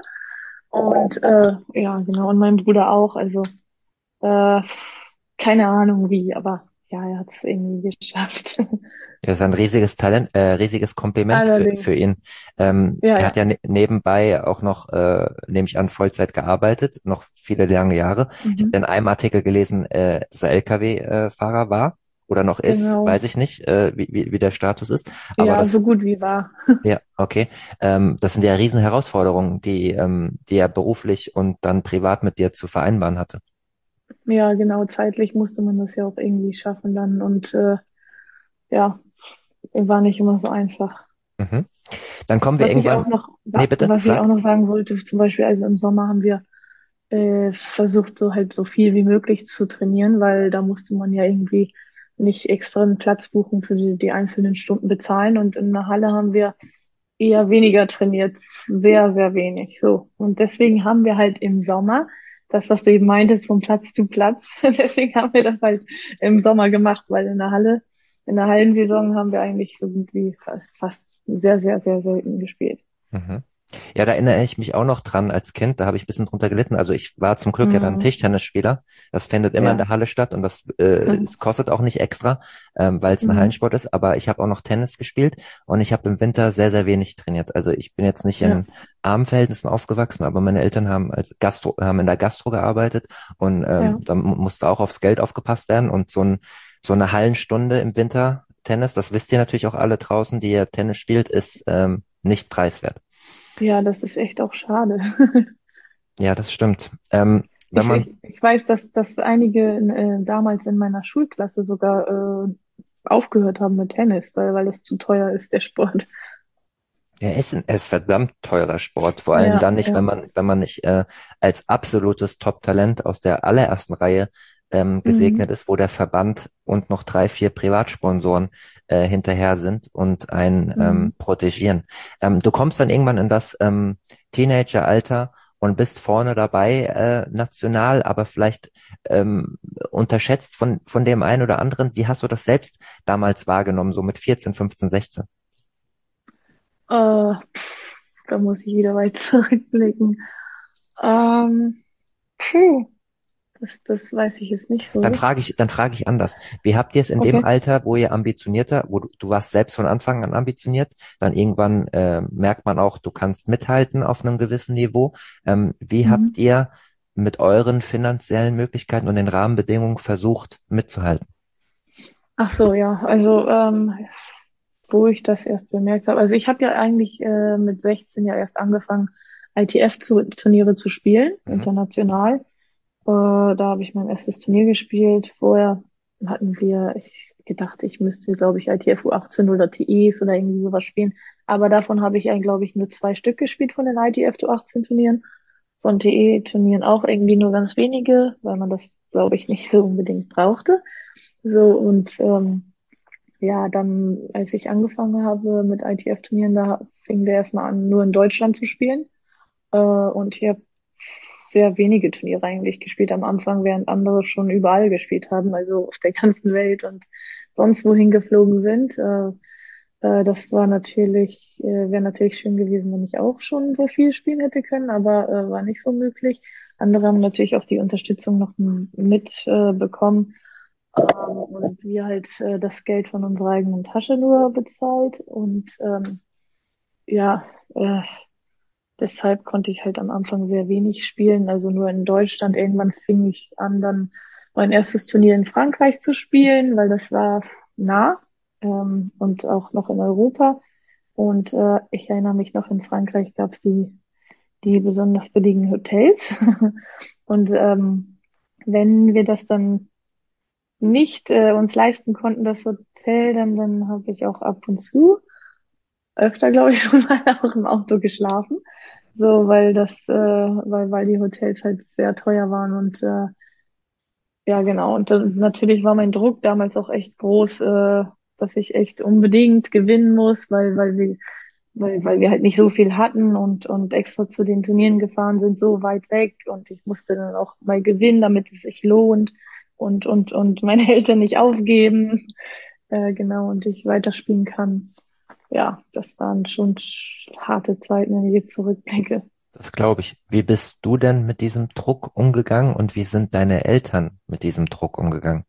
Und äh, ja, genau, und mein Bruder auch. Also äh, keine Ahnung wie, aber ja, er hat es irgendwie geschafft. Ja, das ist ein riesiges Talent, äh, riesiges Kompliment für, Allerdings, für ihn. Ähm, ja, er hat ja. ja ne nebenbei auch noch, äh, nehme ich an, Vollzeit gearbeitet, noch viele lange Jahre. Ich habe Mhm. in einem Artikel gelesen, äh, dass er L K W-Fahrer war oder noch ist, weiß Genau. ich nicht, äh, wie, wie, wie der Status ist. Aber Ja, so das, gut wie wahr. ja, okay. Ähm, das sind ja riesen Herausforderungen, die, ähm, die er beruflich und dann privat mit dir zu vereinbaren hatte. Ja, genau. Zeitlich musste man das ja auch irgendwie schaffen dann. Und äh, ja, war nicht immer so einfach. Mhm. Dann kommen wir Was ich auch irgendwann. noch, Nee, wa- bitte, was ich auch sag. noch sagen wollte, zum Beispiel, also im Sommer haben wir äh, versucht, so halt so viel wie möglich zu trainieren, weil da musste man ja irgendwie nicht extra einen Platz buchen für die, die einzelnen Stunden bezahlen. Und in der Halle haben wir eher weniger trainiert, sehr, sehr wenig. So. Und deswegen haben wir halt im Sommer das, was du eben meintest, von Platz zu Platz. Deswegen haben wir das halt im Sommer gemacht, weil in der Halle, in der Hallensaison haben wir eigentlich so gut wie fast, fast sehr, sehr, sehr selten gespielt. Mhm. Ja, da erinnere ich mich auch noch dran als Kind, da habe ich ein bisschen drunter gelitten. Also ich war zum Glück ja dann Mhm. Tischtennisspieler. Das findet immer in Ja. der Halle statt und das äh, es kostet auch nicht extra, ähm, weil es ein Mhm. Hallensport ist. Aber ich habe auch noch Tennis gespielt und ich habe im Winter sehr, sehr wenig trainiert. Also ich bin jetzt nicht Ja. in armen Verhältnissen aufgewachsen, aber meine Eltern haben als Gastro, haben in der Gastro gearbeitet und ähm, Ja. da mu- musste auch aufs Geld aufgepasst werden. Und so ein so eine Hallenstunde im Winter Tennis, das wisst ihr natürlich auch alle draußen, die ihr Tennis spielt, ist ähm, nicht preiswert. Ja, das ist echt auch schade. Ja, das stimmt. Ähm, wenn Ich, man, ich, ich weiß, dass, dass einige äh, damals in meiner Schulklasse sogar äh, aufgehört haben mit Tennis, weil, weil es zu teuer ist, der Sport. ja, es ist, es ist verdammt teurer Sport, vor allem Ja, dann nicht, wenn ja. man, wenn man nicht äh, als absolutes Top-Talent aus der allerersten Reihe ähm, Mhm. gesegnet ist, wo der Verband und noch drei, vier Privatsponsoren äh, hinterher sind und einen Mhm. ähm, protegieren. Ähm, du kommst dann irgendwann in das ähm, Teenageralter und bist vorne dabei, äh, national, aber vielleicht ähm, unterschätzt von, von dem einen oder anderen. Wie hast du das selbst damals wahrgenommen, so mit vierzehn, fünfzehn, sechzehn? Äh, pff, da muss ich wieder weit zurückblicken. Ähm, puh, das, das weiß ich jetzt nicht Dann so. frage ich, dann frage ich anders. Wie habt ihr es in dem Okay. Alter, wo ihr ambitionierter, wo du, du warst selbst von Anfang an ambitioniert, dann irgendwann äh, merkt man auch, du kannst mithalten auf einem gewissen Niveau. Ähm, wie habt Mhm. ihr mit euren finanziellen Möglichkeiten und den Rahmenbedingungen versucht mitzuhalten? Ach so, ja. Also, ähm, wo ich das erst bemerkt habe. Also ich habe ja eigentlich äh, mit sechzehn ja erst angefangen, I T F-Turniere zu spielen, Mhm. international. Äh, da habe ich mein erstes Turnier gespielt. Vorher hatten wir, ich gedacht, ich müsste, glaube ich, I T F U achtzehn oder T Es oder irgendwie sowas spielen. Aber davon habe ich eigentlich, glaube ich, nur zwei Stück gespielt von den I T F U achtzehn Turnieren. Von T E-Turnieren auch irgendwie nur ganz wenige, weil man das, glaube ich, nicht so unbedingt brauchte. So, und ähm, ja, dann, als ich angefangen habe mit I T F-Turnieren, da fingen wir erstmal an, nur in Deutschland zu spielen. Äh, und ich habe sehr wenige Turniere eigentlich gespielt am Anfang, während andere schon überall gespielt haben, also auf der ganzen Welt und sonst wohin geflogen sind. Äh, äh, das war natürlich, äh, wäre natürlich schön gewesen, wenn ich auch schon so viel spielen hätte können, aber äh, war nicht so möglich. Andere haben natürlich auch die Unterstützung noch mit äh, bekommen. Ähm, und wir halt äh, das Geld von unserer eigenen Tasche nur bezahlt. Und ähm, ja, äh, deshalb konnte ich halt am Anfang sehr wenig spielen, also nur in Deutschland. Irgendwann fing ich an, dann mein erstes Turnier in Frankreich zu spielen, weil das war nah ähm, und auch noch in Europa. Und äh, ich erinnere mich noch, in Frankreich gab es die, die besonders billigen Hotels. Und ähm, wenn wir das dann nicht äh, uns leisten konnten, das Hotel, dann, dann habe ich auch ab und zu öfter, glaube ich, schon mal auch im Auto geschlafen. So, weil das, äh, weil, weil die Hotels halt sehr teuer waren und äh, ja, genau. Und dann, natürlich war mein Druck damals auch echt groß, äh, dass ich echt unbedingt gewinnen muss, weil, weil wir, weil, weil wir halt nicht so viel hatten und, und extra zu den Turnieren gefahren sind, so weit weg. Und ich musste dann auch mal gewinnen, damit es sich lohnt und, und, und meine Eltern nicht aufgeben, äh, genau, und ich weiterspielen kann. Ja, das waren schon sch- harte Zeiten, wenn ich jetzt zurückblicke. Das glaube ich. Wie bist du denn mit diesem Druck umgegangen und wie sind deine Eltern mit diesem Druck umgegangen?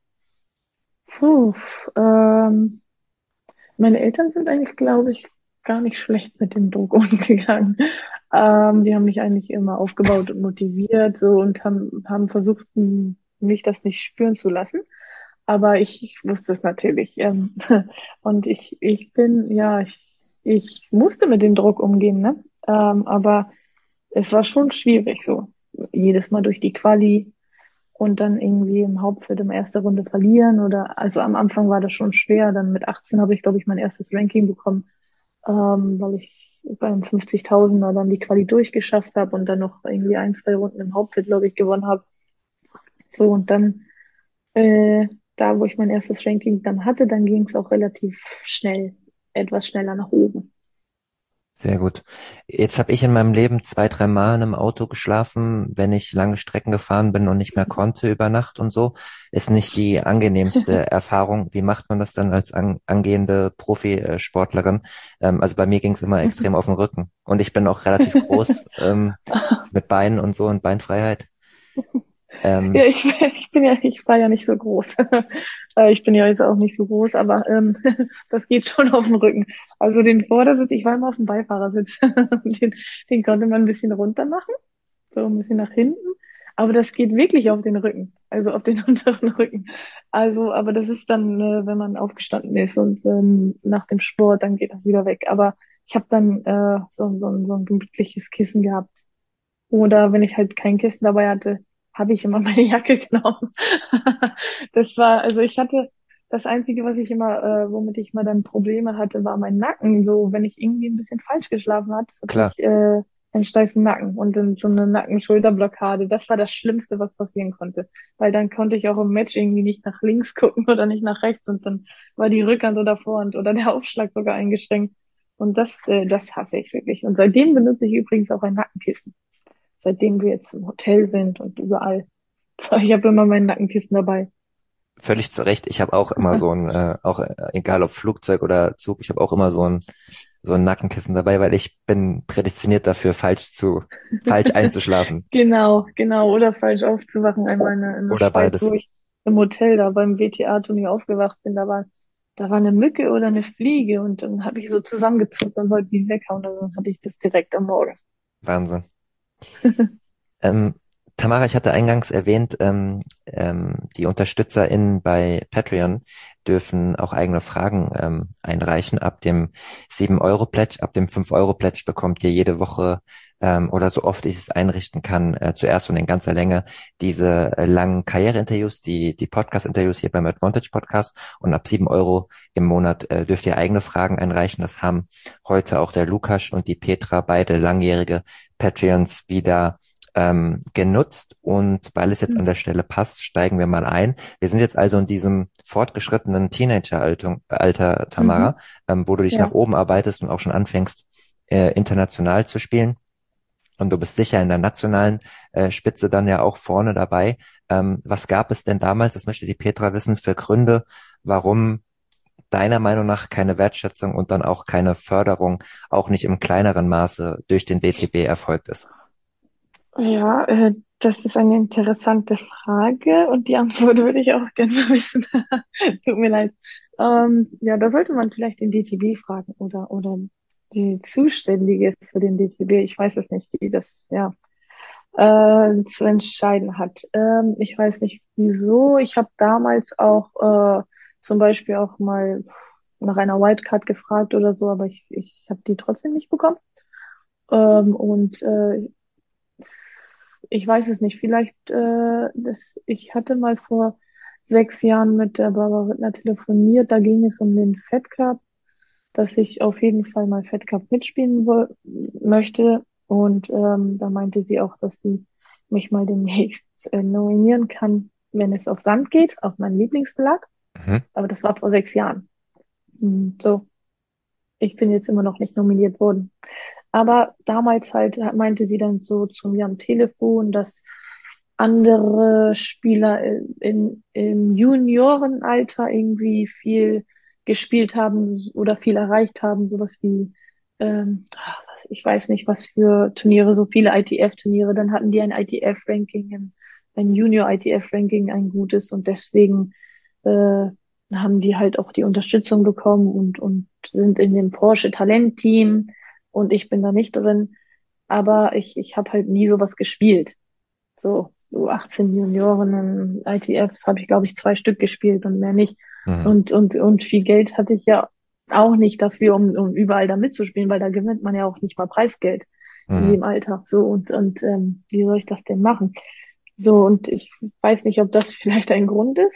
Puh, ähm, meine Eltern sind eigentlich, glaube ich, gar nicht schlecht mit dem Druck umgegangen. Ähm, die haben mich eigentlich immer aufgebaut und motiviert, so, und haben, haben versucht, m- mich das nicht spüren zu lassen. Aber ich, ich wusste es natürlich. Ähm, und ich, ich bin, ja, ich, ich musste mit dem Druck umgehen, ne? Ähm, aber es war schon schwierig, so. Jedes Mal durch die Quali und dann irgendwie im Hauptfeld in der ersten Runde verlieren oder, also am Anfang war das schon schwer. Dann mit achtzehn habe ich, glaube ich, mein erstes Ranking bekommen, ähm, weil ich beim fünfzigtausender dann die Quali durchgeschafft habe und dann noch irgendwie ein, zwei Runden im Hauptfeld, glaube ich, gewonnen habe. So, und dann, äh, da, wo ich mein erstes Ranking dann hatte, dann ging es auch relativ schnell, etwas schneller nach oben. Sehr gut. Jetzt habe ich in meinem Leben zwei, drei Mal in einem Auto geschlafen, wenn ich lange Strecken gefahren bin und nicht mehr konnte über Nacht und so. Ist nicht die angenehmste Erfahrung. Wie macht man das dann als an, angehende Profisportlerin? Ähm, also bei mir ging es immer extrem auf den Rücken. Und ich bin auch relativ groß ähm, mit Beinen und so und Beinfreiheit. Ja, Ähm, ich, ich bin ja, ich war ja nicht so groß. Äh, Ich bin ja jetzt auch nicht so groß, aber ähm, das geht schon auf den Rücken. Also den Vordersitz, ich war immer auf dem Beifahrersitz. Den, den konnte man ein bisschen runter machen, so ein bisschen nach hinten. Aber das geht wirklich auf den Rücken, also auf den unteren Rücken. Also, aber das ist dann, äh, wenn man aufgestanden ist und ähm, nach dem Sport, dann geht das wieder weg. Aber ich habe dann äh, so, so, ein- so ein gemütliches Kissen gehabt. Oder wenn ich halt kein Kissen dabei hatte, habe ich immer meine Jacke genommen. Das war, also ich hatte, das Einzige, was ich immer, äh, womit ich mal dann Probleme hatte, war mein Nacken. So, wenn ich irgendwie ein bisschen falsch geschlafen hat, hatte klar. ich äh, einen steifen Nacken und dann so eine Nacken-Schulter-Blockade. Das war das Schlimmste, was passieren konnte. Weil dann konnte ich auch im Match irgendwie nicht nach links gucken oder nicht nach rechts und dann war die Rückhand oder Vorhand oder der Aufschlag sogar eingeschränkt. Und das, äh, das hasse ich wirklich. Und seitdem benutze ich übrigens auch ein Nackenkissen. Seitdem wir jetzt im Hotel sind und überall. So, ich habe immer mein Nackenkissen dabei. Völlig zu Recht. Ich habe auch immer so ein, äh, auch äh, egal ob Flugzeug oder Zug, ich habe auch immer so ein so ein Nackenkissen dabei, weil ich bin prädestiniert dafür, falsch zu falsch einzuschlafen Genau, genau. Oder falsch aufzuwachen. Einmal in der, in der oder Schweiz, wo beides. ich im Hotel da beim W T A-Turnier aufgewacht bin, da war, da war eine Mücke oder eine Fliege und dann habe ich so zusammengezuckt und wollte die weghauen. Und dann hatte ich das direkt am Morgen. Wahnsinn. Ähm, Tamara, ich hatte eingangs erwähnt, ähm, ähm, die UnterstützerInnen bei Patreon dürfen auch eigene Fragen ähm, einreichen. Ab dem sieben Euro Pledge, ab dem fünf Euro Pledge bekommt ihr jede Woche ähm, oder so oft ich es einrichten kann, äh, zuerst und in ganzer Länge diese äh, langen Karriereinterviews, die die Podcast-Interviews hier beim Advantage Podcast. Und ab sieben Euro im Monat äh, dürft ihr eigene Fragen einreichen. Das haben heute auch der Lukas und die Petra, beide langjährige Patreons, wieder ähm, genutzt, und weil es jetzt an der Stelle passt, steigen wir mal ein. Wir sind jetzt also in diesem fortgeschrittenen Teenager-Alter, Alter, Mhm. Tamara, ähm, wo du dich nach Ja. oben arbeitest und auch schon anfängst, äh, international zu spielen. Und du bist sicher in der nationalen äh, Spitze dann ja auch vorne dabei. Ähm, was gab es denn damals, das möchte die Petra wissen, für Gründe, warum deiner Meinung nach keine Wertschätzung und dann auch keine Förderung, auch nicht im kleineren Maße, durch den D T B erfolgt ist? Ja, äh, das ist eine interessante Frage und die Antwort würde ich auch gerne mal wissen. Tut mir leid. Ähm, ja, da sollte man vielleicht den D T B fragen oder, oder die Zuständige für den D T B. Ich weiß es nicht, die das, ja, äh, zu entscheiden hat. Ähm, ich weiß nicht wieso. Ich habe damals auch äh, zum Beispiel auch mal nach einer Wildcard gefragt oder so, aber ich, ich habe die trotzdem nicht bekommen. Ähm, und äh, ich weiß es nicht, vielleicht, äh, das, ich hatte mal vor sechs Jahren mit der Barbara Rittner telefoniert, da ging es um den Fed Cup, dass ich auf jeden Fall mal Fed Cup mitspielen wo- möchte. Und ähm, da meinte sie auch, dass sie mich mal demnächst äh, nominieren kann, wenn es auf Sand geht, auf meinen Lieblingsbelag. Mhm. Aber das war vor sechs Jahren. Hm, So, ich bin jetzt immer noch nicht nominiert worden. Aber damals halt meinte sie dann so zu mir am Telefon, dass andere Spieler in, im Juniorenalter irgendwie viel gespielt haben oder viel erreicht haben, sowas wie, ähm, ach, was, ich weiß nicht, was für Turniere, so viele I T F-Turniere, dann hatten die ein I T F-Ranking, ein, ein Junior-I T F-Ranking, ein gutes, und deswegen äh, haben die halt auch die Unterstützung bekommen und, und sind in dem Porsche Talent-Team, und ich bin da nicht drin, aber ich, ich habe halt nie sowas gespielt. So, so achtzehn Juniorinnen, I T Fs habe ich, glaube ich, zwei Stück gespielt und mehr nicht. Mhm. Und, und, und viel Geld hatte ich ja auch nicht dafür, um, um überall da mitzuspielen, weil da gewinnt man ja auch nicht mal Preisgeld in Mhm. dem Alter. So, und, und ähm, wie soll ich das denn machen? So, und ich weiß nicht, ob das vielleicht ein Grund ist.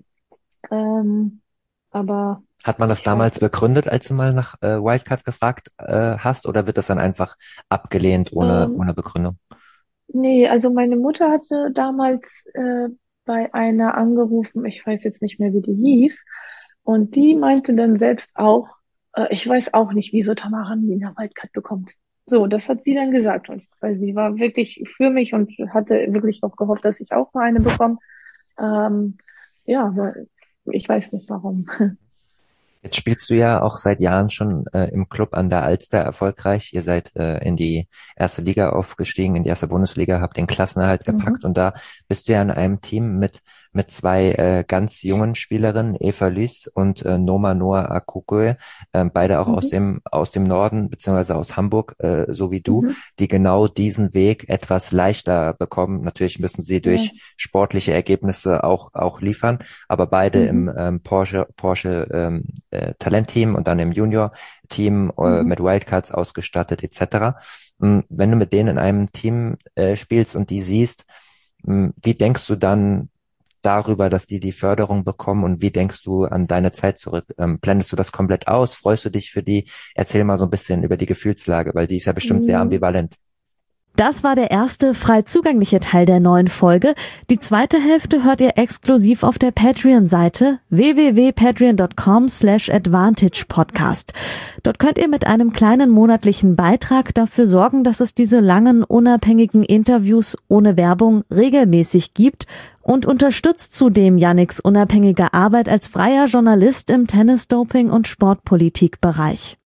Ähm, aber Hat man das ich weiß damals begründet, als du mal nach äh, Wildcards gefragt äh, hast, oder wird das dann einfach abgelehnt ohne ähm, ohne Begründung? Nee, also meine Mutter hatte damals äh, bei einer angerufen, ich weiß jetzt nicht mehr, wie die hieß, und die meinte dann selbst auch, äh, ich weiß auch nicht, wieso Tamara nie eine Wildcard bekommt. So, das hat sie dann gesagt, und weil sie war wirklich für mich und hatte wirklich auch gehofft, dass ich auch mal eine bekomme. Ähm, ja, aber ich weiß nicht warum. Jetzt spielst du ja auch seit Jahren schon äh, im Club an der Alster erfolgreich. Ihr seid äh, in die erste Liga aufgestiegen, in die erste Bundesliga, habt den Klassenerhalt gepackt, Mhm, und da bist du ja in einem Team mit mit zwei äh, ganz jungen Spielerinnen, Eva Lys und äh, Noma Noah Akugwe, äh, beide auch aus mhm, dem aus dem Norden beziehungsweise aus Hamburg, äh, so wie du, mhm, die genau diesen Weg etwas leichter bekommen. Natürlich müssen sie ja, durch sportliche Ergebnisse auch auch liefern, aber beide mhm, im ähm, Porsche Porsche ähm, äh, Talentteam und dann im Junior-Team äh, mhm. mit Wildcards ausgestattet et cetera. Mh, Wenn du mit denen in einem Team äh, spielst und die siehst, mh, wie denkst du dann darüber, dass die die Förderung bekommen, und wie denkst du an deine Zeit zurück? Ähm, blendest du das komplett aus? Freust du dich für die? Erzähl mal so ein bisschen über die Gefühlslage, weil die ist ja bestimmt sehr Mhm. ambivalent. Das war der erste frei zugängliche Teil der neuen Folge. Die zweite Hälfte hört ihr exklusiv auf der Patreon-Seite w w w punkt patreon punkt com slash advantage podcast. Dort könnt ihr mit einem kleinen monatlichen Beitrag dafür sorgen, dass es diese langen, unabhängigen Interviews ohne Werbung regelmäßig gibt und unterstützt zudem Yannicks unabhängige Arbeit als freier Journalist im Tennis-Doping- und Sportpolitik-Bereich.